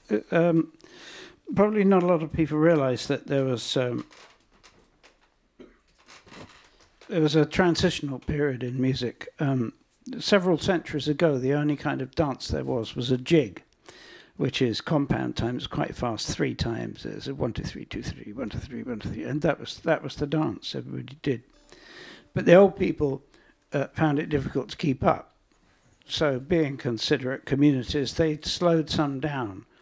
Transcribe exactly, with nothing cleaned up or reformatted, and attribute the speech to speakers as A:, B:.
A: uh, um, probably not a lot of people realise that there was um, there was a transitional period in music. Um, several centuries ago, the only kind of dance there was was a jig, which is compound times quite fast, three times. There's a one, two, three, two, three, one, two, three, one, two, three, and that was that was the dance everybody did. But the old people uh, found it difficult to keep up. So, being considerate communities, they slowed some down